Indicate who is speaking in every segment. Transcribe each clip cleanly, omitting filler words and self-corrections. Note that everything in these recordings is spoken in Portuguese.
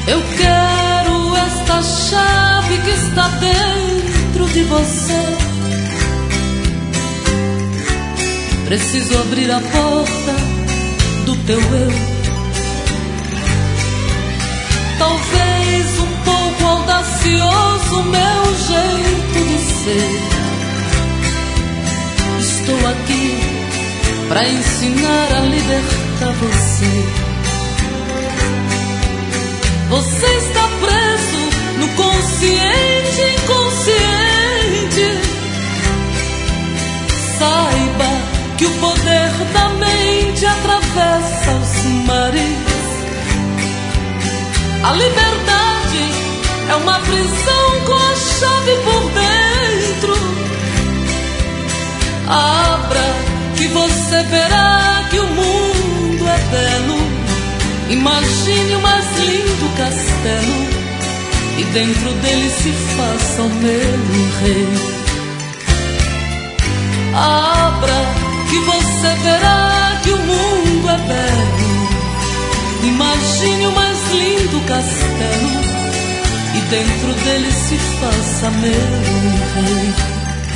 Speaker 1: Eu quero esta chave que está dentro de você. Preciso abrir a porta do teu eu. Talvez um pouco audacioso meu jeito de ser. Estou aqui pra ensinar a libertar você. Você está preso no consciente e inconsciente. Saiba que o poder da mente atravessa os mares. A liberdade é uma prisão com a chave por dentro. Abra que você verá que o mundo é belo. Imagine o mais lindo castelo e dentro dele se faça o meu rei. Abra que você verá que o mundo é belo. Imagine o mais lindo castelo e dentro dele se faça meu rei.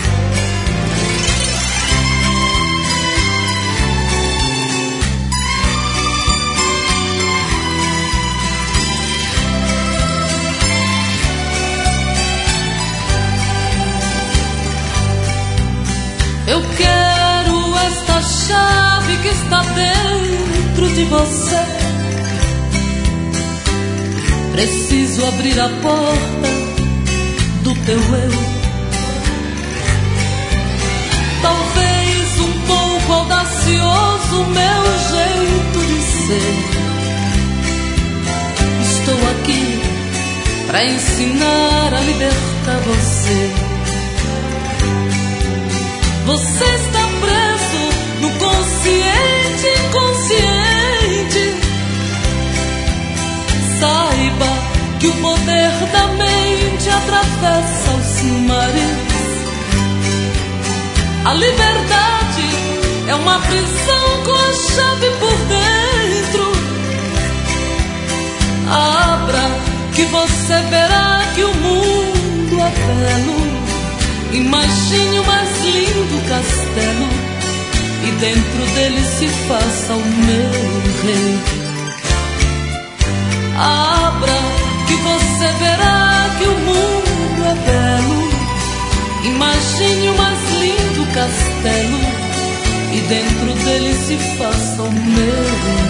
Speaker 1: Eu quero esta chave que está dentro de você. Preciso abrir a porta do teu eu. Talvez um pouco audacioso meu jeito de ser. Estou aqui pra ensinar a libertar você. Você está preso no consciente e inconsciente. Saiba que o poder da mente atravessa os mares. A liberdade é uma prisão com a chave por dentro. Abra que você verá que o mundo é belo. Imagine o mais lindo castelo e dentro dele se faça o meu rei. Abra que você verá que o mundo é belo. Imagine o mais lindo castelo e dentro dele se faça o meu rei.